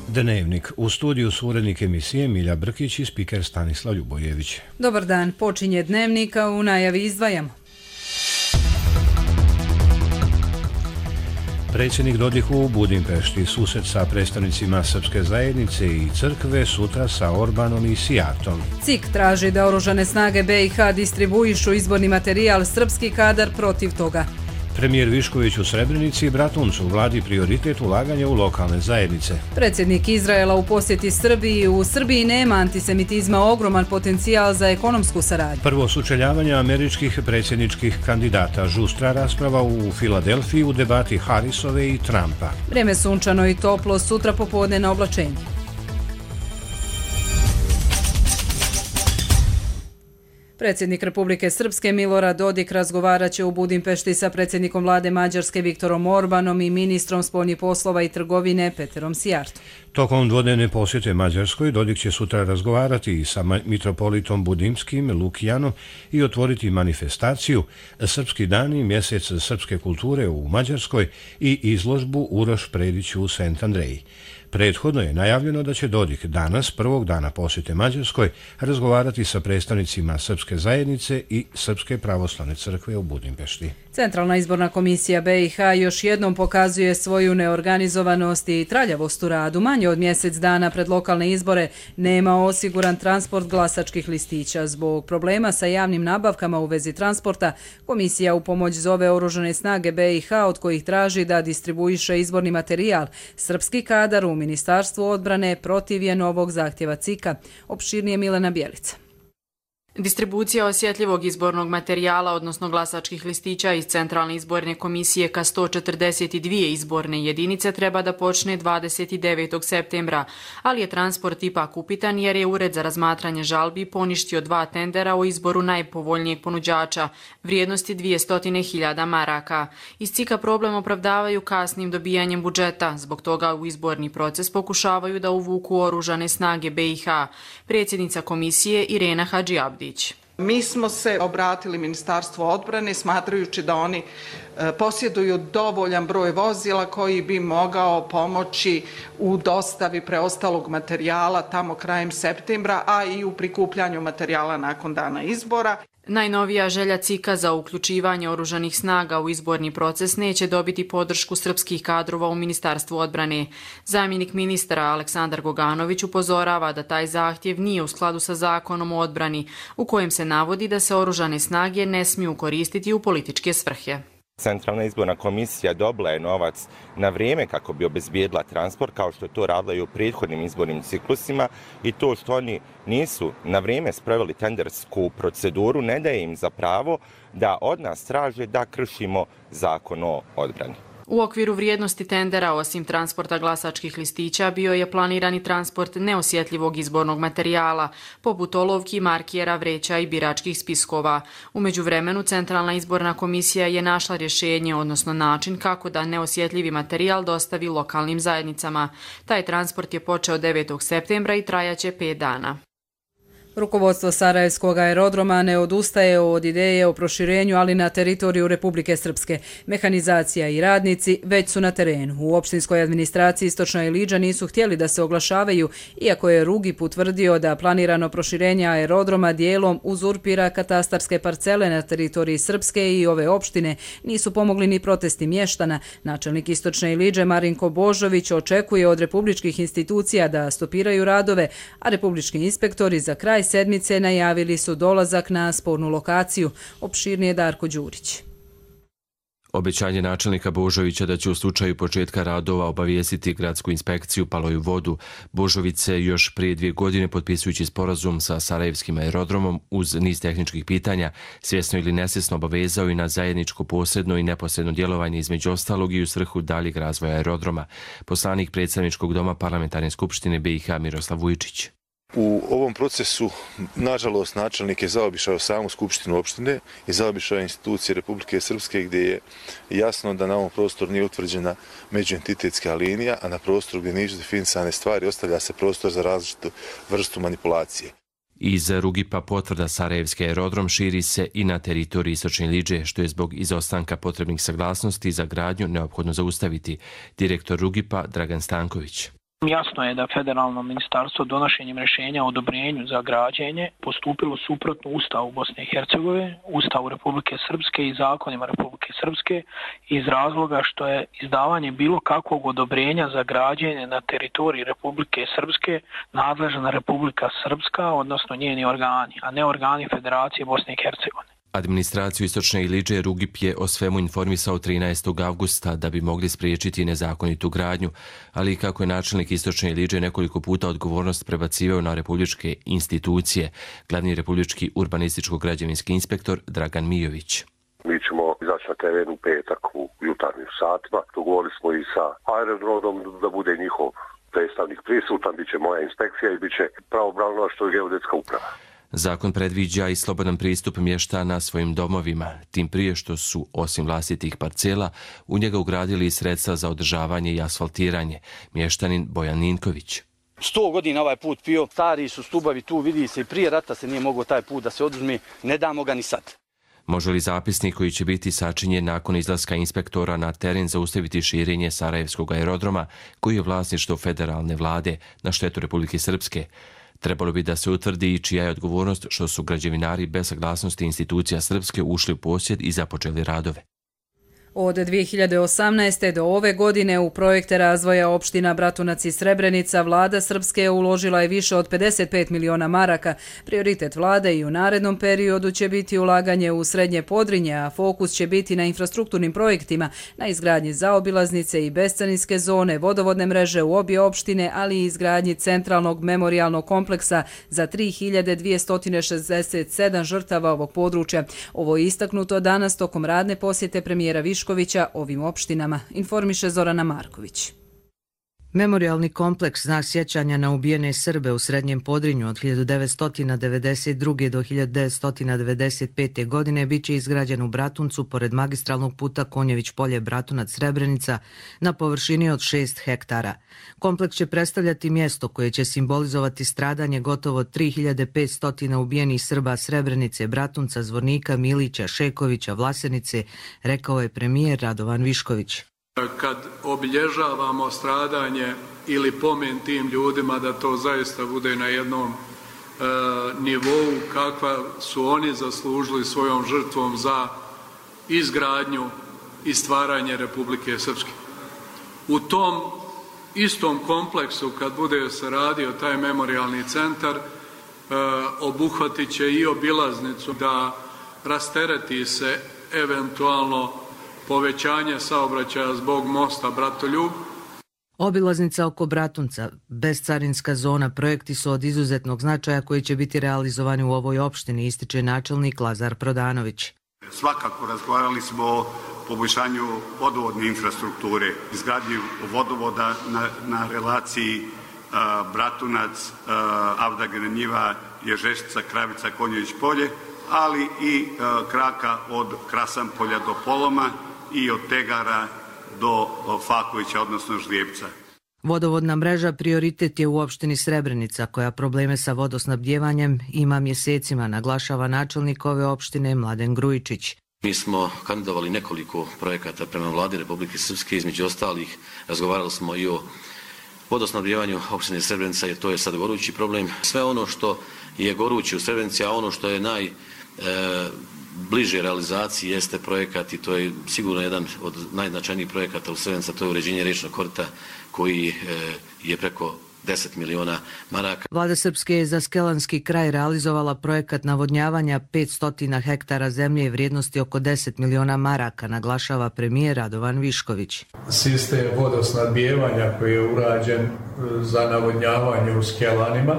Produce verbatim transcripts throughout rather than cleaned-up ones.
Dnevnik. U studiju su urednik emisije Milja Brkić i spiker Stanislav Ljubojević. Dobar dan, počinje Dnevnika, u najavi izdvajamo. Predsjednik Dodik u Budimpešti, susret sa predstavnicima srpske zajednice i crkve, sutra sa Orbanom i Sijartom. C I K traži da oružane snage B i H distribuišu izborni materijal, srpski kadar protiv toga. Premijer Višković u Srebrenici i Bratuncu vladi prioritet ulaganja u lokalne zajednice. Predsjednik Izraela u posjeti Srbiji. U Srbiji nema antisemitizma, ogroman potencijal za ekonomsku saradnju. Prvo sučeljavanje američkih predsjedničkih kandidata. Žustra rasprava u Filadelfiji u debati Harrisove i Trumpa. Vrijeme sunčano i toplo, sutra popodne na oblačenje. Predsjednik Republike Srpske Milorad Dodik razgovarat će u Budimpešti sa predsjednikom vlade Mađarske Viktorom Orbanom i ministrom spoljnih poslova i trgovine Peterom Sijartom. Tokom dvodnevne posjete Mađarskoj Dodik će sutra razgovarati sa mitropolitom Budimskim Lukijanom i otvoriti manifestaciju Srpski dani, mjesec srpske kulture u Mađarskoj i izložbu Uroš Predić u Sent Andreji. Prethodno je najavljeno da će Dodik danas, prvog dana posjete Mađarskoj, razgovarati sa predstavnicima srpske zajednice i Srpske pravoslavne crkve u Budimpešti. Centralna izborna komisija B i H još jednom pokazuje svoju neorganizovanost i traljavost u radu. Manje od mjesec dana pred lokalne izbore nema osiguran transport glasačkih listića. Zbog problema sa javnim nabavkama u vezi transporta, komisija u pomoć zove oružane snage B i H od kojih traži da distribuiše izborni materijal. Srpski kadar u Ministarstvu odbrane protiv je novog zahtjeva C I K-a. Opširnije Milena Bjelica. Distribucija osjetljivog izbornog materijala, odnosno glasačkih listića iz Centralne izborne komisije ka sto četrdeset dvije izborne jedinice treba da počne dvadeset devetog septembra, ali je transport ipak upitan jer je Ured za razmatranje žalbi poništio dva tendera o izboru najpovoljnijeg ponuđača, vrijednosti dvjesto hiljada maraka. Iz C I K-a problem opravdavaju kasnim dobijanjem budžeta, zbog toga u izborni proces pokušavaju da uvuku oružane snage B i H. Predsjednica komisije Irena Hadžiabdi. Mi smo se obratili Ministarstvu odbrane smatrajući da oni posjeduju dovoljan broj vozila koji bi mogao pomoći u dostavi preostalog materijala tamo krajem septembra, a i u prikupljanju materijala nakon dana izbora. Najnovija želja C I K-a za uključivanje oružanih snaga u izborni proces neće dobiti podršku srpskih kadrova u Ministarstvu odbrane. Zamjenik ministra Aleksandar Goganović upozorava da taj zahtjev nije u skladu sa zakonom o odbrani, u kojem se navodi da se oružane snage ne smiju koristiti u političke svrhe. Centralna izborna komisija dobila je novac na vrijeme kako bi obezbijedila transport, kao što je to radila i u prethodnim izbornim ciklusima, i to što oni nisu na vrijeme sproveli tendersku proceduru ne daje im za pravo da od nas traže da kršimo zakon o odbrani. U okviru vrijednosti tendera, osim transporta glasačkih listića, bio je planiran i transport neosjetljivog izbornog materijala, poput olovki, markijera, vreća i biračkih spiskova. U međuvremenu, Centralna izborna komisija je našla rješenje, odnosno način kako da neosjetljivi materijal dostavi lokalnim zajednicama. Taj transport je počeo devetog septembra i trajaće pet dana. Rukovodstvo Sarajevskog aerodroma ne odustaje od ideje o proširenju, ali na teritoriju Republike Srpske. Mehanizacija i radnici već su na terenu. U opštinskoj administraciji Istočna Iliđa nisu htjeli da se oglašavaju, iako je Rugip utvrdio da planirano proširenje aerodroma dijelom uzurpira katastarske parcele na teritoriji Srpske i ove opštine. Nisu pomogli ni protesti mještana. Načelnik Istočne Iliđe Marinko Božović očekuje od republičkih institucija da stopiraju radove, a republički inspektori za kraj sedmice najavili su dolazak na spornu lokaciju. Opširnije Darko Đurić. Obećanje načelnika Božovića da će u slučaju početka radova obavijestiti gradsku inspekciju palo je u vodu. Božović se još prije dvije godine potpisujući sporazum sa Sarajevskim aerodromom uz niz tehničkih pitanja svjesno ili nesvjesno obavezao i na zajedničko posredno i neposredno djelovanje između ostalog i u svrhu daljeg razvoja aerodroma. Poslanik predstavničkog doma Parlamentarne skupštine B i H Miroslav Vujčić. U ovom procesu, nažalost, načelnik je zaobišao samu skupštinu opštine i zaobišao institucije Republike Srpske, gdje je jasno da na ovom prostoru nije utvrđena međuentitetska linija, a na prostoru gdje nisu definisane stvari ostavlja se prostor za različitu vrstu manipulacije. Iz Rugipa potvrda Sarajevski aerodrom širi se i na teritoriji Istočne Iliđe, što je zbog izostanka potrebnih saglasnosti za gradnju neophodno zaustaviti. Direktor Rugipa Dragan Stanković. Jasno je da federalno ministarstvo donošenjem rješenja o odobrenju za građenje postupilo suprotno Ustavu Bosne i Hercegovine, Ustavu Republike Srpske i zakonima Republike Srpske iz razloga što je izdavanje bilo kakvog odobrenja za građenje na teritoriji Republike Srpske nadležna Republika Srpska, odnosno njeni organi, a ne organi Federacije Bosne i Hercegovine. Administraciju Istočne Ilidže Rugip je o svemu informisao trinaestog avgusta da bi mogli spriječiti nezakonitu gradnju, ali kako je načelnik Istočne Ilidže nekoliko puta odgovornost prebacivao na republičke institucije, glavni republički urbanističko-građevinski inspektor Dragan Mijović. Mi ćemo izaći na teren u petak u jutarnjim satima. Dogovorili smo i sa aerodromom da bude njihov predstavnik prisutan, bit će moja inspekcija i bit će pravobranilaštvo i geodetska uprava. Zakon predviđa i slobodan pristup mještana svojim domovima, tim prije što su, osim vlastitih parcela, u njega ugradili i sredstva za održavanje i asfaltiranje. Mještanin Bojan Ninković. Sto godina ovaj put pio, stari su stubovi tu, vidi se i prije rata se nije mogao taj put da se oduzme, ne damo ga ni sad. Može li zapisnik koji će biti sačinjen nakon izlaska inspektora na teren zaustaviti širenje Sarajevskog aerodroma, koji je vlasništvo federalne vlade na štetu Republike Srpske? Trebalo bi da se utvrdi i čija je odgovornost što su građevinari bez saglasnosti institucija Srpske ušli u posjed i započeli radove. Od dvije hiljade osamnaeste. do ove godine u projekte razvoja opština Bratunac i Srebrenica vlada Srpske uložila je više od pedeset pet miliona maraka. Prioritet vlade i u narednom periodu će biti ulaganje u srednje Podrinje, a fokus će biti na infrastrukturnim projektima, na izgradnji zaobilaznice i bescarinske zone, vodovodne mreže u obje opštine, ali i izgradnji centralnog memorijalnog kompleksa za tri hiljade dvjesto šezdeset sedam žrtava ovog područja. Ovo je istaknuto danas tokom radne posjete premijera Viškovića ovim opštinama, informiše Zorana Marković. Memorijalni kompleks znak sjećanja na ubijene Srbe u Srednjem Podrinju od hiljadu devetsto devedeset druge. do hiljadu devetsto devedeset pete. godine bit će izgrađen u Bratuncu pored magistralnog puta Konjević polje Bratunac Srebrenica na površini od šest hektara. Kompleks će predstavljati mjesto koje će simbolizovati stradanje gotovo tri hiljade petsto ubijenih Srba Srebrenice, Bratunca, Zvornika, Milića, Šekovića, Vlasenice, rekao je premijer Radovan Višković. Kad obilježavamo stradanje ili pomen tim ljudima, da to zaista bude na jednom e, nivou kakva su oni zaslužili svojom žrtvom za izgradnju i stvaranje Republike Srpske. U tom istom kompleksu, kad bude se radio taj memorijalni centar, e, obuhvatit će i obilaznicu da rastereti se eventualno povećanje saobraćaja zbog mosta Bratoljub. Obilaznica oko Bratunca, bescarinska zona, projekti su od izuzetnog značaja koji će biti realizovani u ovoj opštini, ističe načelnik Lazar Prodanović. Svakako razgovarali smo o poboljšanju vodovodne infrastrukture, izgradnju vodovoda na, na relaciji uh, Bratunac, uh, Avdagra Njiva, Ježeštica, Kravica, Konjević polje, ali i uh, kraka od Krasampolja do Poloma i od Tegara do Fakovića, odnosno Žlijevca. Vodovodna mreža prioritet je u opštini Srebrenica, koja probleme sa vodosnabdjevanjem ima mjesecima, naglašava načelnik ove opštine Mladen Grujičić. Mi smo kandidovali nekoliko projekata prema vladi Republike Srpske, između ostalih razgovarali smo i o vodosnabdjevanju opštine Srebrenica, jer to je sad gorući problem. Sve ono što je gorući u Srebrenici, a ono što je naj... E, bliže realizaciji jeste projekat i to je sigurno jedan od najznačajnijih projekata u Srebrenici, to je uređenje riječnog korita koji je preko deset miliona maraka. Vlada Srpske je za Skelanski kraj realizovala projekat navodnjavanja petsto hektara zemlje vrijednosti oko deset miliona maraka, naglašava premijer Radovan Višković. Sistem vodosnabdijevanja koji je urađen za navodnjavanje u Skelanima,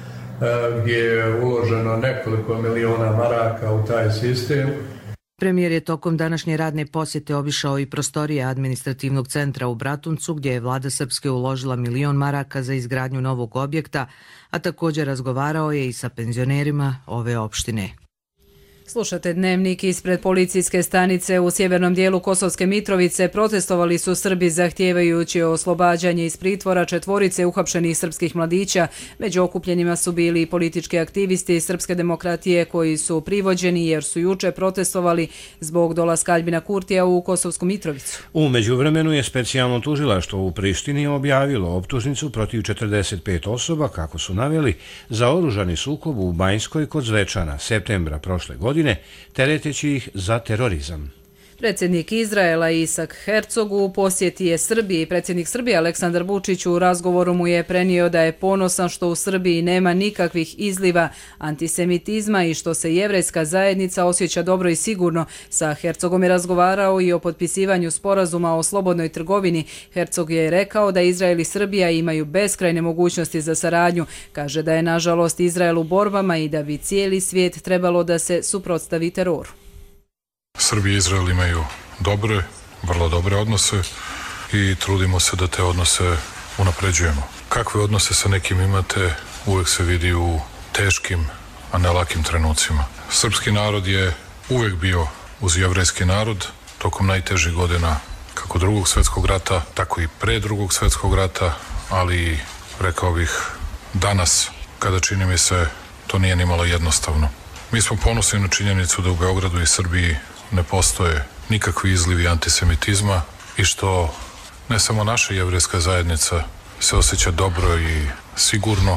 gdje je uloženo nekoliko miliona maraka u taj sistem. Premijer je tokom današnje radne posjete obišao i prostorije administrativnog centra u Bratuncu, gdje je vlada Srpske uložila milion maraka za izgradnju novog objekta, a također razgovarao je i sa penzionerima ove opštine. Slušate Dnevnik. Ispred policijske stanice u sjevernom dijelu Kosovske Mitrovice protestovali su Srbi zahtijevajući oslobađanje iz pritvora četvorice uhapšenih srpskih mladića. Među okupljenima su bili i politički aktivisti Srpske demokratije koji su privođeni jer su juče protestovali zbog dolaska Aljbina Kurtija u Kosovsku Mitrovicu. U međuvremenu je specijalno tužilaštvo u Prištini objavilo optužnicu protiv četrdeset pet osoba, kako su naveli, za oružani sukob u Banjskoj kod Zvečana septembra prošle godine, tereteći ih za terorizam. Predsjednik Izraela Isak Herzog u posjeti je Srbiji. Predsjednik Srbije Aleksandar Vučić u razgovoru mu je prenio da je ponosan što u Srbiji nema nikakvih izliva antisemitizma i što se jevrejska zajednica osjeća dobro i sigurno. Sa Herzogom je razgovarao i o potpisivanju sporazuma o slobodnoj trgovini. Herzog je rekao da Izrael i Srbija imaju beskrajne mogućnosti za saradnju. Kaže da je nažalost Izrael u borbama i da bi cijeli svijet trebalo da se suprotstavi teroru. Srbija i Izrael imaju dobre, vrlo dobre odnose i trudimo se da te odnose unapređujemo. Kakve odnose sa nekim imate, uvek se vidi u teškim, a ne lakim trenucima. Srpski narod je uvek bio uz jevrejski narod tokom najtežih godina kako drugog svjetskog rata, tako i pre drugog svjetskog rata, ali rekao bih danas, kada čini mi se to nije nimalo jednostavno. Mi smo ponosni na činjenicu da u Beogradu i Srbiji ne postoje nikakvi izlivi antisemitizma i što ne samo naša jevrejska zajednica se osjeća dobro i sigurno.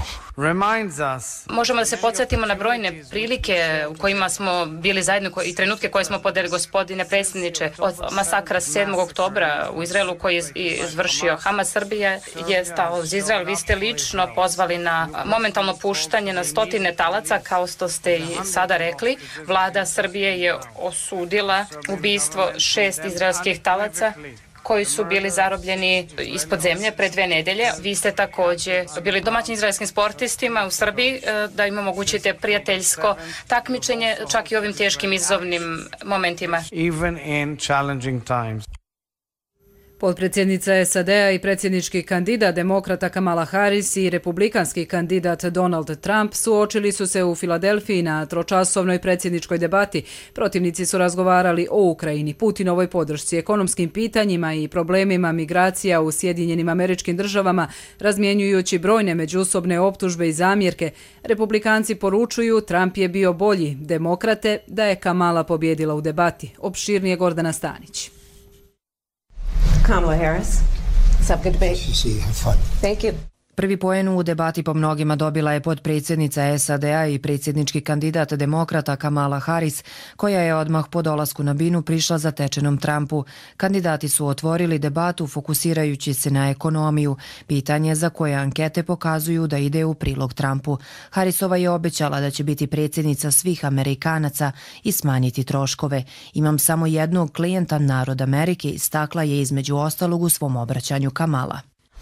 Možemo da se podsjetimo na brojne prilike u kojima smo bili zajedno i trenutke koje smo podeli, gospodine predsjedniče, od masakra sedmog oktobra u Izraelu koji je izvršio Hamas. Srbija je stao uz Izrael. Vi ste lično pozvali na momentalno puštanje na stotine talaca, kao što ste i sada rekli. Vlada Srbije je osudila ubistvo šest izraelskih talaca koji su bili zarobljeni ispod zemlje pre dve nedelje. Vi ste također bili domaćim izraelskim sportistima u Srbiji da im omogućite prijateljsko takmičenje čak i ovim teškim izazovnim momentima. Potpredsjednica S A D-a i predsjednički kandidat demokrata Kamala Harris i republikanski kandidat Donald Trump suočili su se u Filadelfiji na tročasovnoj predsjedničkoj debati. Protivnici su razgovarali o Ukrajini, Putinovoj podršci, ekonomskim pitanjima i problemima migracija u Sjedinjenim Američkim Državama, razmjenjujući brojne međusobne optužbe i zamjerke. Republikanci poručuju Trump je bio bolji, demokrate da je Kamala pobjedila u debati. Opširnije Gordana Stanić. Kamala Harris. What's up? Good debate. Have fun. Thank you. Prvi poen u debati po mnogima dobila je potpredsjednica S A D-a i predsjednički kandidat demokrata Kamala Harris, koja je odmah po dolasku na binu prišla zatečenom Trumpu. Kandidati su otvorili debatu fokusirajući se na ekonomiju, pitanje za koje ankete pokazuju da ide u prilog Trumpu. Harrisova je obećala da će biti predsjednica svih Amerikanaca i smanjiti troškove. Imam samo jednog klijenta, narod Amerike, istakla je između ostalog u svom obraćanju Kamala.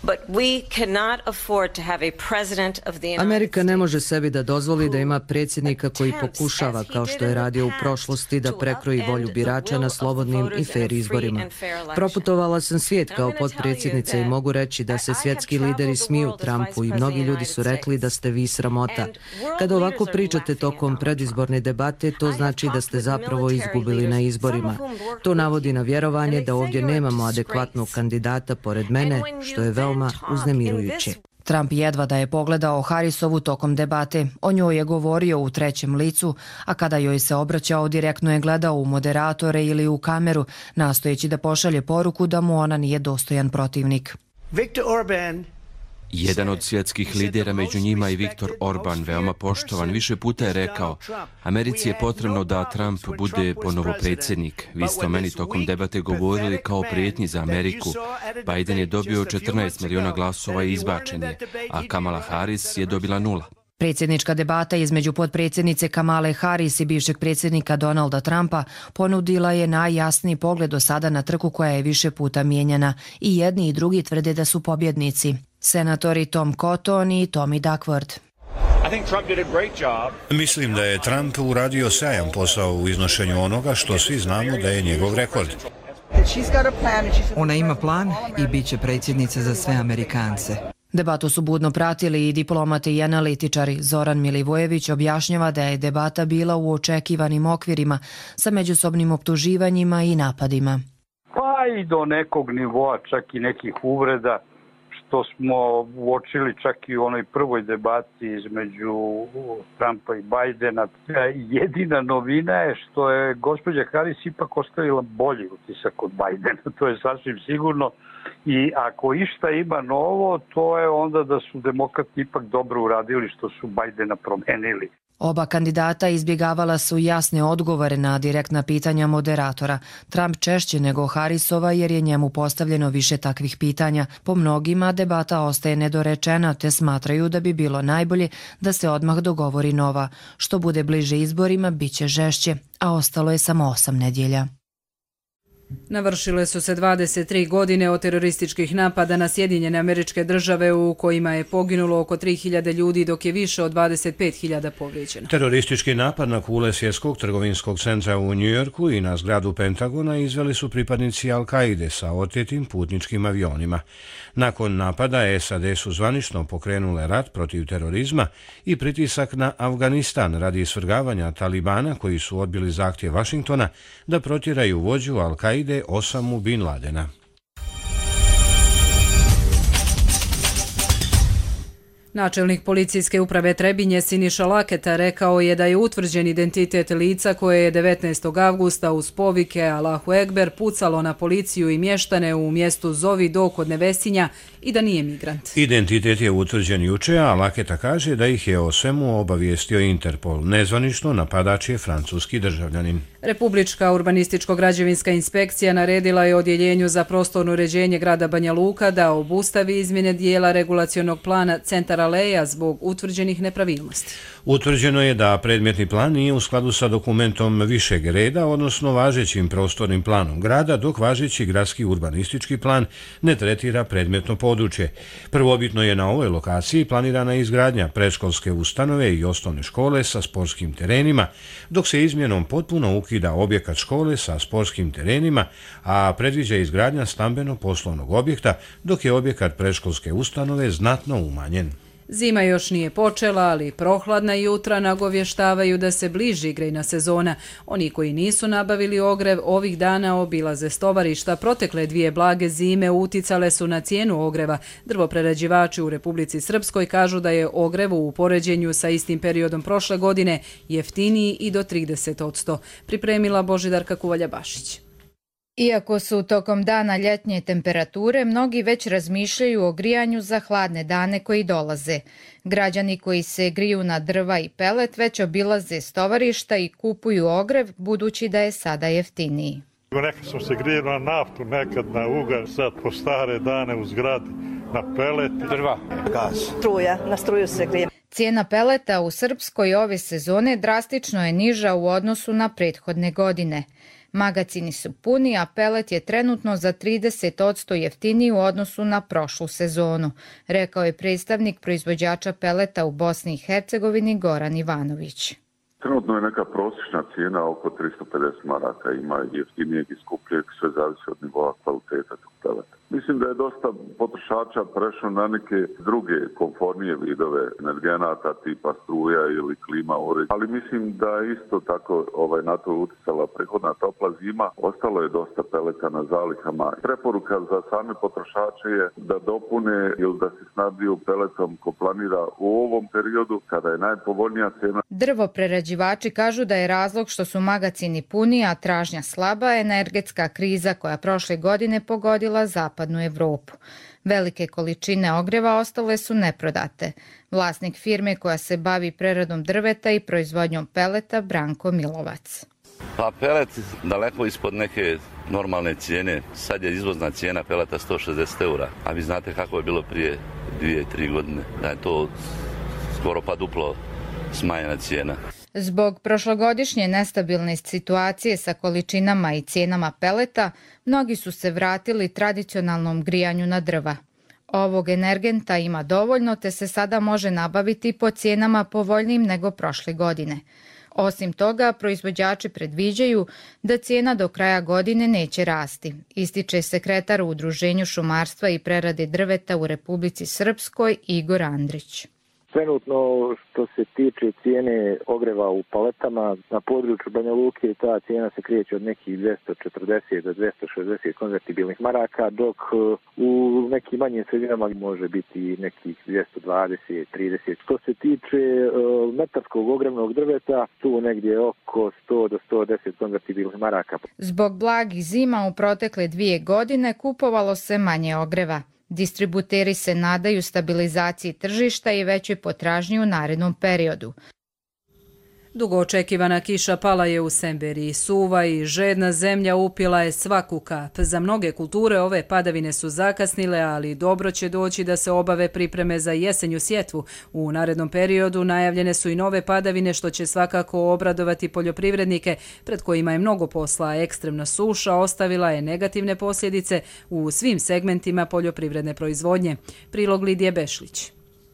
Amerika ne može sebi da dozvoli da ima predsjednika koji pokušava, kao što je radio u prošlosti, da prekroji volju birača na slobodnim i fer izborima. Proputovala sam svijet kao potpredsjednica i mogu reći da se svjetski lideri smiju Trumpu i mnogi ljudi su rekli da ste vi sramota. Kada ovako pričate tokom predizborne debate, to znači da ste zapravo izgubili na izborima. To navodi na vjerovanje da ovdje nemamo adekvatnog kandidata pored mene, što je veoma uznemirujuće. Trump jedva da je pogledao Harrisovu tokom debate. O njoj je govorio u trećem licu, a kada joj se obraćao direktno je gledao u moderatore ili u kameru, nastojeći da pošalje poruku da mu ona nije dostojan protivnik. Viktor Orban Jedan od svjetskih lidera, među njima i Viktor Orban, veoma poštovan, više puta je rekao: Americi je potrebno da Trump bude ponovo predsjednik. Vi ste o meni tokom debate govorili kao prijetnji za Ameriku. Biden je dobio četrnaest miliona glasova i izbačen je, a Kamala Harris je dobila nula. Predsjednička debata između potpredsjednice Kamale Harris i bivšeg predsjednika Donalda Trumpa ponudila je najjasniji pogled do sada na trku koja je više puta mijenjana i jedni i drugi tvrde da su pobjednici. Senatori Tom Cotton i Tommy Duckworth. Mislim da je Trump uradio sjajan posao u iznošenju onoga što svi znamo da je njegov rekord. Ona ima plan i bit će predsjednica za sve Amerikance. Debatu su budno pratili i diplomati i analitičari. Zoran Milivojević objašnjava da je debata bila u očekivanim okvirima sa međusobnim optuživanjima i napadima. Pa i do nekog nivoa, čak i nekih uvreda, što smo uočili čak i u onoj prvoj debati između Trumpa i Bajdena. Jedina novina je što je gospođa Harris ipak ostavila bolji utisak od Bajdena, to je sasvim sigurno. I ako išta ima novo, to je onda da su demokrati ipak dobro uradili što su Bajdena promenili. Oba kandidata izbjegavala su jasne odgovore na direktna pitanja moderatora. Trump češće nego Harrisova jer je njemu postavljeno više takvih pitanja. Po mnogima debata ostaje nedorečena te smatraju da bi bilo najbolje da se odmah dogovori nova. Što bude bliže izborima, bit će žešće, a ostalo je samo osam nedjelja. Navršile su se dvadeset tri godine od terorističkih napada na Sjedinjene Američke Države u kojima je poginulo oko tri hiljade ljudi dok je više od dvadeset pet hiljada povrijeđeno. Teroristički napad na kule svjetskog trgovinskog centra u Njujorku i na zgradu Pentagona izveli su pripadnici Al-Kaide sa otetim putničkim avionima. Nakon napada S A D su zvanično pokrenule rat protiv terorizma i pritisak na Afganistan radi svrgavanja Talibana koji su odbili zahtjev Vašingtona da protjeraju vođu Al-Kaide Osamu Bin Ladena. Načelnik policijske uprave Trebinje Siniša Laketa rekao je da je utvrđen identitet lica koje je devetnaestog avgusta uz povike Allahu Ekber pucalo na policiju i mještane u mjestu Zovi Do kod Nevesinja i da nije migrant. Identitet je utvrđen juče, a Laketa kaže da ih je o svemu obavijestio Interpol. Nezvanično napadač je francuski državljanin. Republička urbanističko-građevinska inspekcija naredila je odjeljenju za prostorno uređenje grada Banja Luka da obustavi izmjene dijela regulacionog plana Centar Aleja zbog utvrđenih nepravilnosti. Utvrđeno je da predmetni plan nije u skladu sa dokumentom višeg reda, odnosno važećim prostornim planom grada, dok važeći gradski urbanistički plan ne tretira predmetno područje. Prvobitno je na ovoj lokaciji planirana izgradnja predškolske ustanove i osnovne škole sa sportskim terenima, dok se izmjenom potpuno ukida objekat škole sa sportskim terenima, a predviđa izgradnja stambeno-poslovnog objekta, dok je objekat predškolske ustanove znatno umanjen. Zima još nije počela, ali prohladna jutra nagovještavaju da se bliži grejna sezona. Oni koji nisu nabavili ogrev ovih dana obilaze stovarišta. Protekle dvije blage zime uticale su na cijenu ogreva. Drvoprerađivači u Republici Srpskoj kažu da je ogrev u poređenju sa istim periodom prošle godine jeftiniji i do trideset posto. Pripremila Božidarka Kuvalja-Bašić. Iako su tokom dana ljetnje temperature, mnogi već razmišljaju o grijanju za hladne dane koji dolaze. Građani koji se griju na drva i pelet već obilaze stovarišta i kupuju ogrev, budući da je sada jeftiniji. Nekad smo se grijali na naftu, nekad na ugalj, sad po stare dane u zgradi na pelet, drva, gaz. Struja, na struju se grije. Cijena peleta u Srpskoj ove sezone drastično je niža u odnosu na prethodne godine. Magacini su puni, a pelet je trenutno za trideset posto jeftiniji u odnosu na prošlu sezonu, rekao je predstavnik proizvođača peleta u Bosni i Hercegovini Goran Ivanović. Trenutno je neka prosječna cijena oko tristo pedeset maraka, ima jeftinijeg i skupljeg, sve zavisi od nivoa kvaliteta tog peleta. Mislim da je dosta potrošača prešlo na neke druge konfornije vidove energenata tipa struja ili klima uređaja, ali mislim da isto tako ovaj, na to utjecala prihodna topla zima. Ostalo je dosta peleta na zalihama. Preporuka za same potrošače je da dopune ili da se snabdiju peletom ko planira u ovom periodu kada je najpovoljnija cena. Drvoprerađivači kažu da je razlog što su magacini puni, a tražnja slaba, energetska kriza koja prošle godine pogodila zapadnu Evropu. Velike količine ogreva ostale su neprodate. Vlasnik firme koja se bavi preradom drveta i proizvodnjom peleta Branko Milovac. Pa pelet daleko ispod neke normalne cijene. Sad je izvozna cijena peleta sto šezdeset eura. A vi znate kako je bilo prije dvije, tri godine. Da je to skoro pa duplo smanjena cijena. Zbog prošlogodišnje nestabilne situacije sa količinama i cijenama peleta, mnogi su se vratili tradicionalnom grijanju na drva. Ovog energenta ima dovoljno te se sada može nabaviti po cijenama povoljnijim nego prošle godine. Osim toga, proizvođači predviđaju da cijena do kraja godine neće rasti, ističe sekretar u Udruženju šumarstva i prerade drveta u Republici Srpskoj Igor Andrić. Trenutno što se tiče cijene ogreva u paletama, na području Banja Luke ta cijena se kreće od nekih dvjesto četrdeset do dvjesto šezdeset konvertibilnih maraka, dok u nekim manjim sredinama može biti nekih dvjesto dvadeset trideset. Što se tiče uh, metarskog ogrevnog drveta, tu negdje oko sto do sto deset konvertibilnih maraka. Zbog blagih zima u protekle dvije godine kupovalo se manje ogreva. Distributeri se nadaju stabilizaciji tržišta i većoj potražnji u narednom periodu. Dugo očekivana kiša pala je u Semberiji. Suva i žedna zemlja upila je svaku kap. Za mnoge kulture ove padavine su zakasnile, ali dobro će doći da se obave pripreme za jesenju sjetvu. U narednom periodu najavljene su i nove padavine, što će svakako obradovati poljoprivrednike, pred kojima je mnogo posla. Ekstremna suša ostavila je negativne posljedice u svim segmentima poljoprivredne proizvodnje. Prilog Lidije Bešlić.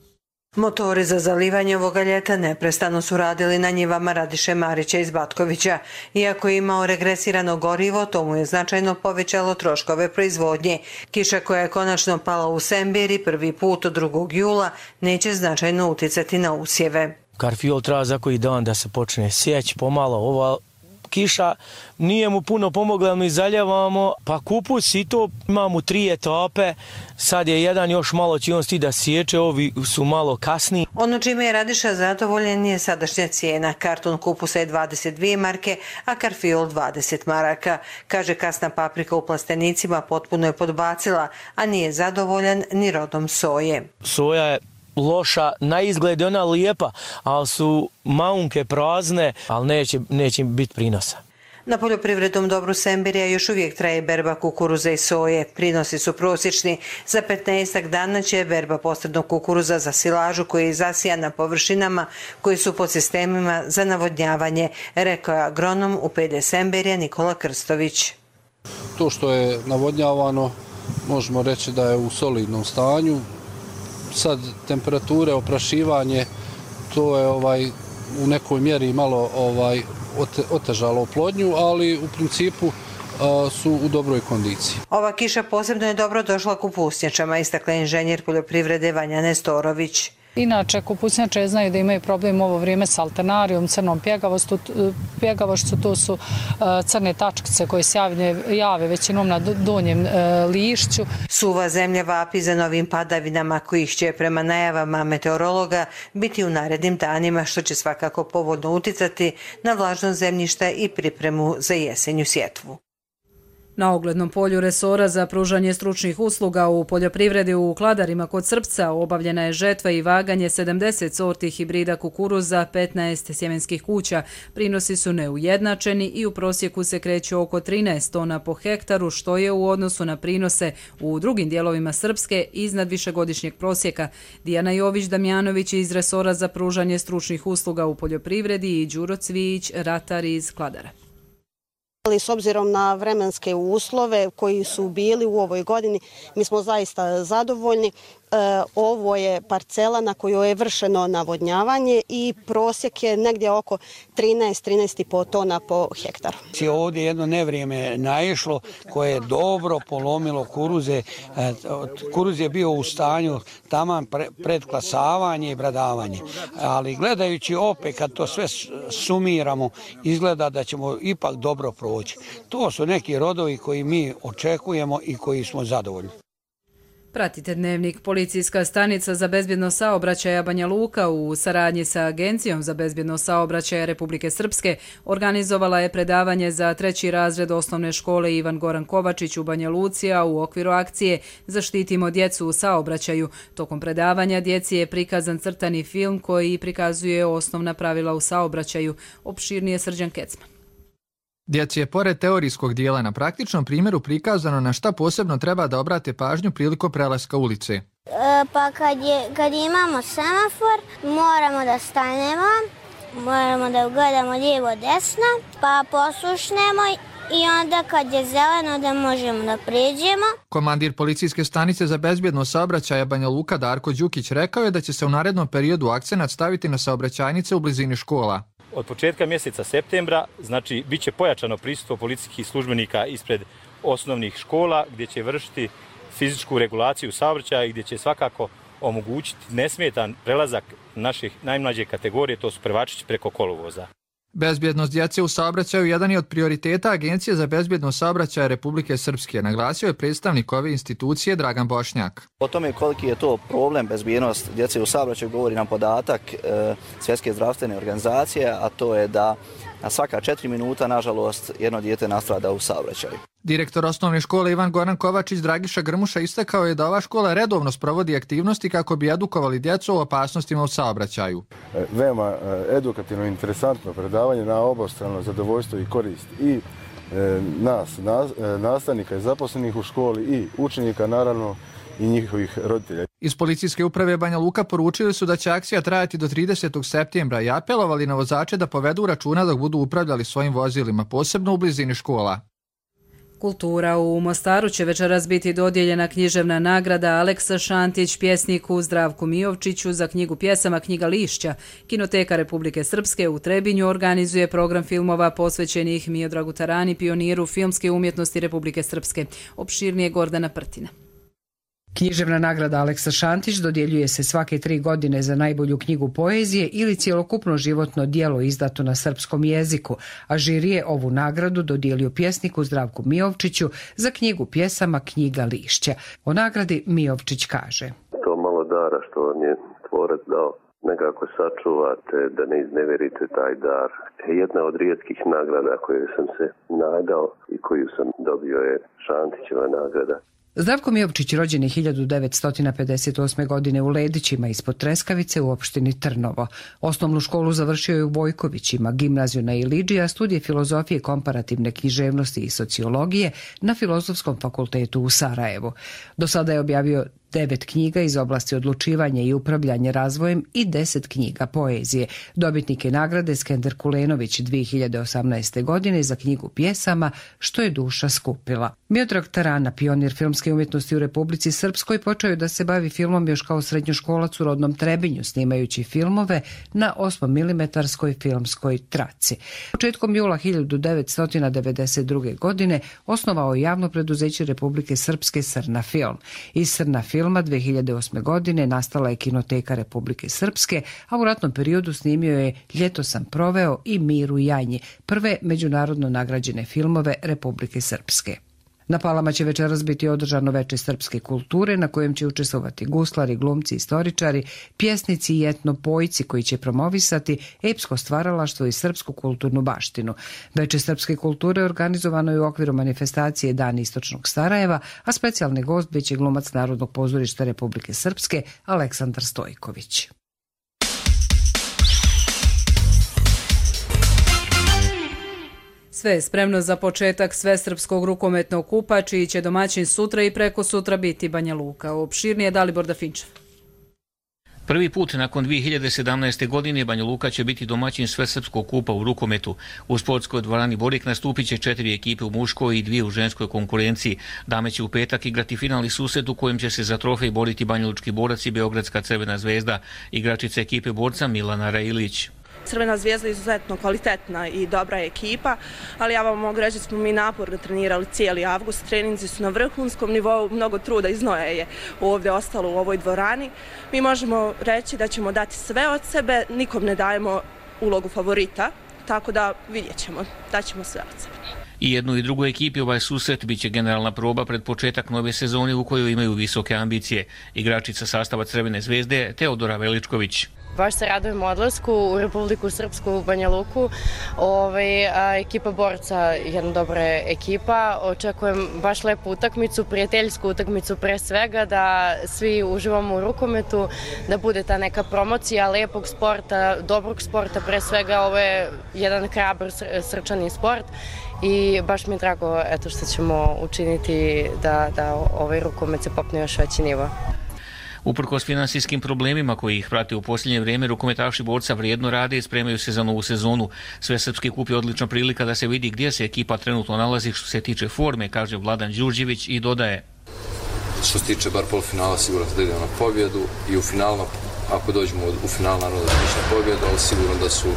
Motori za zalivanje ovoga ljeta neprestano su radili na njivama Radiše Marića iz Batkovića. Iako je imao regresirano gorivo, to mu je značajno povećalo troškove proizvodnje. Kiša koja je konačno pala u Sembiri prvi put od drugog jula neće značajno uticati na usjeve. Karfiol treba za koji dan da se počne sjeć pomalo. Ova kiša nije mu puno pomogla, mi zaljevamo, pa kupus i to imamo tri etape, sad je jedan još malo će on sti da sječe, ovi su malo kasni. Ono čime je Radiša zadovoljen je sadašnja cijena. Karton kupusa je dvadeset dvije marke, a karfiol dvadeset maraka. Kaže, kasna paprika u plastenicima potpuno je podbacila, a nije zadovoljan ni rodom soje. Soja je loša, na izgled je ona lijepa, ali su maunke prazne, ali neće, neće biti prinosa. Na poljoprivrednom dobru Sembirija još uvijek traje berba kukuruza i soje. Prinosi su prosječni. Za petnaestak dana će berba posrednog kukuruza za silažu koji je zasijan na površinama koji su pod sistemima za navodnjavanje, rekao je agronom u P D Sembirija Nikola Krstović. To što je navodnjavano možemo reći da je u solidnom stanju. Sad temperature, oprašivanje, to je ovaj u nekoj mjeri malo ovaj otežalo oplodnju, ali u principu a, su u dobroj kondiciji. Ova kiša posebno je dobro došla kupusnjačama, istakla inženjer poljoprivrede Vanja Nestorović. Inače, kupusnjače znaju da imaju problem u ovo vrijeme s alternarijom, crnom pjegavošću, to su crne tačkice koje se jave većinom na donjem lišću. Suva zemlja vapi za novim padavinama kojih će prema najavama meteorologa biti u narednim danima, što će svakako povoljno uticati na vlažnost zemljišta i pripremu za jesenju sjetvu. Na oglednom polju resora za pružanje stručnih usluga u poljoprivredi u Kladarima kod Srpca obavljena je žetva i vaganje sedamdeset sorti hibrida kukuruza, petnaest sjemenskih kuća. Prinosi su neujednačeni i u prosjeku se kreću oko trinaest tona po hektaru, što je u odnosu na prinose u drugim dijelovima Srpske iznad višegodišnjeg prosjeka. Dijana Jović-Damjanović iz resora za pružanje stručnih usluga u poljoprivredi i Đuro Cvijić, ratar iz Kladara. Ali s obzirom na vremenske uslove koji su bili u ovoj godini, mi smo zaista zadovoljni. E, ovo je parcela na kojoj je vršeno navodnjavanje i prosjek je negdje oko trinaest do trinaest i po tona po hektaru. Ovdje jedno nevrijeme naišlo koje je dobro polomilo kuruze. E, kuruz je bio u stanju taman pre, pred klasavanje i bradavanje. Ali gledajući opet kad to sve sumiramo, izgleda da ćemo ipak dobro proći. To su neki rodovi koji mi očekujemo i koji smo zadovoljni. Pratite Dnevnik. Policijska stanica za bezbjednost saobraćaja Banja Luka u saradnji sa Agencijom za bezbjednost saobraćaja Republike Srpske organizovala je predavanje za treći razred osnovne škole Ivan Goran Kovačić u Banja Luci, a u okviru akcije Zaštitimo djecu u saobraćaju. Tokom predavanja djeci je prikazan crtani film koji prikazuje osnovna pravila u saobraćaju. Opširnije Srđan Kecman. Djeci je pored teorijskog dijela na praktičnom primjeru prikazano na šta posebno treba da obrate pažnju prilikom prelaska ulice. E, pa kad, je, kad imamo semafor, moramo da stanemo, moramo da gledamo lijevo desno, pa poslušnemo i onda kad je zeleno da možemo da pređemo. Komandir policijske stanice za bezbjednost saobraćaja Banja Luka Darko Đukić rekao je da će se u narednom periodu akcenat staviti na saobraćajnice u blizini škola. Od početka mjeseca septembra, znači, bit će pojačano prisustvo policijskih službenika ispred osnovnih škola gdje će vršiti fizičku regulaciju saobraćaja i gdje će svakako omogućiti nesmetan prelazak naših najmlađe kategorije, to su prvačići preko kolovoza. Bezbjednost djece u saobraćaju jedan je od prioriteta Agencije za bezbjednost saobraćaja Republike Srpske, naglasio je predstavnik ove institucije Dragan Bošnjak. O tome koliki je to problem bezbjednost djece u saobraćaju govori nam podatak e, Svjetske zdravstvene organizacije, a to je da na svaka četiri minuta, nažalost, jedno dijete nastrada u saobraćaju. Direktor osnovne škole Ivan Goran Kovačić Dragiša Grmuša istakao je da ova škola redovno sprovodi aktivnosti kako bi edukovali djecu o opasnostima u saobraćaju. Veoma edukativno i interesantno predavanje na obostrano zadovoljstvo i korist i nas, nastavnika i zaposlenih u školi i učenika, naravno, i njihovih roditelja. Iz policijske uprave Banja Luka poručili su da će akcija trajati do tridesetog septembra i apelovali na vozače da povedu računa dok budu upravljali svojim vozilima, posebno u blizini škola. Kultura. U Mostaru će večeras biti dodijeljena književna nagrada Aleksa Šantić pjesniku Zdravku Mijovčiću za knjigu pjesama Knjiga lišća. Kinoteka Republike Srpske u Trebinju organizuje program filmova posvećenih Miodragu Tarani, pioniru filmske umjetnosti Republike Srpske. Opširnije Gordana Prtina. Književna nagrada Aleksa Šantić dodjeljuje se svake tri godine za najbolju knjigu poezije ili cjelokupno životno djelo izdato na srpskom jeziku, a žiri je ovu nagradu dodijelio pjesniku Zdravku Mijovčiću za knjigu pjesama Knjiga lišća. O nagradi Mijovčić kaže: To malo dara što vam je tvorac dao, nekako sačuvate da ne izneverite taj dar. Jedna od rijetkih nagrada koje sam se nadao i koju sam dobio je Šantićeva nagrada. Zdravko Mijovčić rođen je hiljadu devetsto pedeset osme. godine u Ledićima ispod Treskavice u opštini Trnovo. Osnovnu školu završio je u Bojkovićima, gimnaziju na Ilidži, a studije filozofije, komparativne književnosti i sociologije na Filozofskom fakultetu u Sarajevu. Do sada je objavio devet knjiga iz oblasti odlučivanja i upravljanja razvojem i deset knjiga poezije. Dobitnik je nagrade Skender Kulenović dvije hiljade osamnaeste. godine za knjigu pjesama Što je duša skupila. Miodrag Tarana, pionir filmske umjetnosti u Republici Srpskoj, počeo je da se bavi filmom još kao srednjoškolac u rodnom Trebinju, snimajući filmove na osmomilimetarskoj filmskoj traci. Početkom jula hiljadu devetsto devedeset druge. godine osnovao je javno preduzeće Republike Srpske Srna film. Iz Srna film filma dvije hiljade osme. godine nastala je Kinoteka Republike Srpske, a u ratnom periodu snimio je Ljeto sam proveo i Mir u Janji, prve međunarodno nagrađene filmove Republike Srpske. Na Palama će večeras biti održano veče srpske kulture na kojem će učestvovati guslari, glumci, istoričari, pjesnici i etnopojci koji će promovisati epsko stvaralaštvo i srpsku kulturnu baštinu. Veče srpske kulture organizovano je u okviru manifestacije Dan istočnog Sarajeva, a specijalni gost biće glumac Narodnog pozorišta Republike Srpske Aleksandar Stojković. Sve je spremno za početak svesrpskog rukometnog kupa, čiji će domaćin sutra i preko sutra biti Banja Luka. Opširnije Dalibor Dafinčev. Prvi put nakon dvije hiljade sedamnaeste. godine Banja Luka će biti domaćin svesrpskog kupa u rukometu. U sportskoj dvorani Borik nastupit će četiri ekipe u muškoj i dvije u ženskoj konkurenciji. Dame će u petak igrati finalni susret u kojem će se za trofej boriti banjalučki borac i Beogradska Crvena zvezda. Igračica ekipe borca Milana Railić. Crvena zvijezda je izuzetno kvalitetna i dobra ekipa, ali ja vam mogu reći da smo mi naporno trenirali cijeli avgust. Treninzi su na vrhunskom nivou, mnogo truda i znoja je ovdje ostalo u ovoj dvorani. Mi možemo reći da ćemo dati sve od sebe, nikom ne dajemo ulogu favorita, tako da vidjet ćemo, daćemo sve od sebe. I jednu i drugu ekipi ovaj susret bit će generalna proba pred početak nove sezone u kojoj imaju visoke ambicije. Igračica sastava Crvene zvezde Teodora Veličković. Baš se radujem odlasku u Republiku Srpsku u Banja Luku. Ovaj, a, ekipa borca je jedna dobra ekipa. Očekujem baš lepu utakmicu, prijateljsku utakmicu pre svega, da svi uživamo u rukometu, da bude ta neka promocija lepog sporta, dobrog sporta pre svega. Ovo je jedan hrabar srčani sport i baš mi je drago eto, što ćemo učiniti da, da ovaj rukomet se popne još veći nivo. Uprkos finansijskim problemima koji ih prate u posljednje vrijeme, rukometaši borca vrijedno rade i spremaju se za novu sezonu. Svesrpski kup je odlična prilika da se vidi gdje se ekipa trenutno nalazi što se tiče forme, kaže Vladan Đurđević i dodaje. Što se tiče bar polufinala, sigurno da idemo na pobjedu i u finalu, ako dođemo u final, naravno da će pobjedu, ali sigurno da su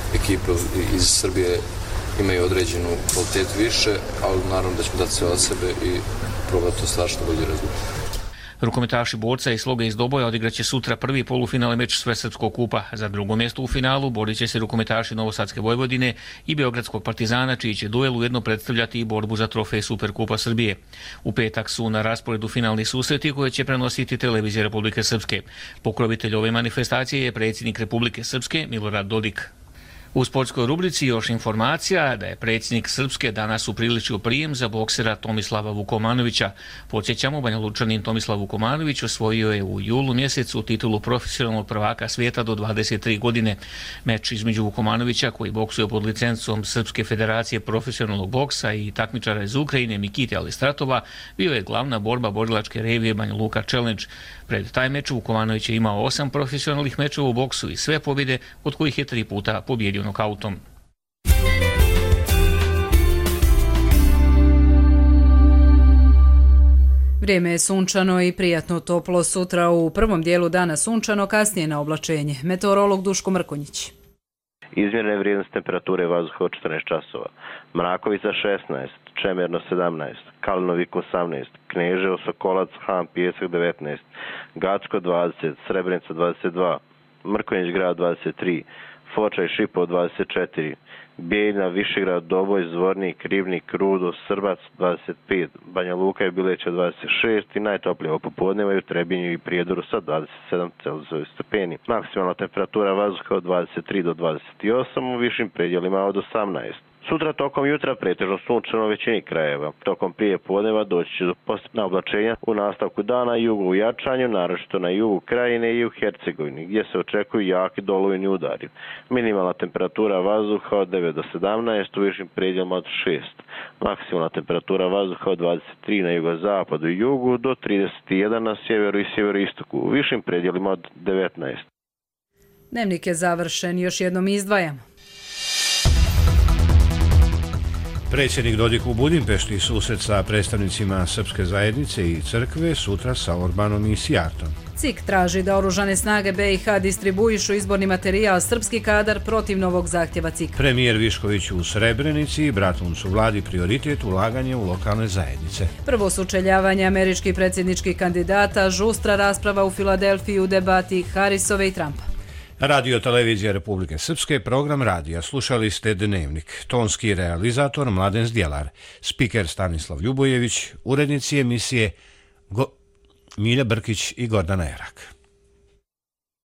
ekipe iz Srbije imaju određenu kvalitetu više, ali naravno da ćemo dati sve od sebe i probati ostvariti što bolje rezultat. Rukometaši Borca i Sloga iz Doboja odigraće sutra prvi polufinalni meč Svesrpskog kupa. Za drugo mjesto u finalu borit će se rukometaši Novosadske Vojvodine i Beogradskog Partizana, čiji će duel ujedno predstavljati i borbu za trofej Superkupa Srbije. U petak su na rasporedu finalni susreti koje će prenositi televizija Republike Srpske. Pokrovitelj ove manifestacije je predsjednik Republike Srpske Milorad Dodik. U sportskoj rubrici još informacija da je predsjednik Srpske danas upriličio prijem za boksera Tomislava Vukomanovića. Podsjećamo, Banjalučanin Tomislav Vukomanović osvojio je u julu mjesecu titulu profesionalnog prvaka svijeta do dvadeset tri godine. Meč između Vukomanovića, koji boksuje pod licencom Srpske federacije profesionalnog boksa, i takmičara iz Ukrajine Mikite Alistratova bio je glavna borba borilačke revije Banja Luka Challenge. Pred taj meč Vukomanović je imao osam profesionalnih mečeva u boksu i sve pobjede, od kojih je tri puta pobjedio nokautom. Vrijeme je sunčano i prijatno toplo. Sutra u prvom dijelu dana sunčano, kasnije na oblačenje. Meteorolog Duško Mrkonjić. Izmjerene vrijednosti temperature vazduha od četrnaest časova. Mrakovica šesnaest, Čemerno sedamnaest, Kalinovik osamnaest, Kneževo, Sokolac, Han, Pijesak devetnaest, Gacko dvadeset, Srebrenica dvadeset dva, Mrkonjić grad dvadeset tri, Foča i Šipovo dvadeset četiri, Bijeljina, Višegrad, Doboj, Zvornik, Ribnik, Rudo, Srbac dvadeset pet, Banja Luka i Bileća dvadeset šest i najtoplije ovo popodneva u Trebinju i Prijedoru sa dvadeset sedam stepeni. Maksimalna temperatura vazduha od dvadeset tri do dvadeset osam, u višim predjelima od osamnaest. Sutra tokom jutra pretežno sunčano u većini krajeva. Tokom prije podneva doći će do postepna oblačenja u nastavku dana jugu u jačanju, naročito na jugu krajine i u Hercegovini, gdje se očekuju jaki dolujni udari. Minimalna temperatura vazduha od devet do sedamnaest, u višim predjelima od šest. Maksimalna temperatura vazduha od dvadeset tri na jugozapadu i jugu do trideset jedan na sjeveru i sjeveroistoku, u višim predjelima od devetnaest. Dnevnik je završen, još jednom izdvajamo. Predsjednik Dodik u Budimpešti susret sa predstavnicima srpske zajednice i crkve, sutra sa Orbanom i Sijartom. C I K traži da oružane snage B i H distribuišu izborni materijal srpski kadar protiv novog zahtjeva C I K. Premijer Višković u Srebrenici i Bratuncu vladi prioritet ulaganje u lokalne zajednice. Prvo sučeljavanje američkih predsjedničkih kandidata, žustra rasprava u Filadelfiji u debati Harisove i Trumpa. Radio Televizija Republike Srpske, program radija. Slušali ste Dnevnik. Tonski realizator Mladen Zdjelar, spiker Stanislav Ljubojević, urednici emisije Go... Milja Brkić i Gordana Erak.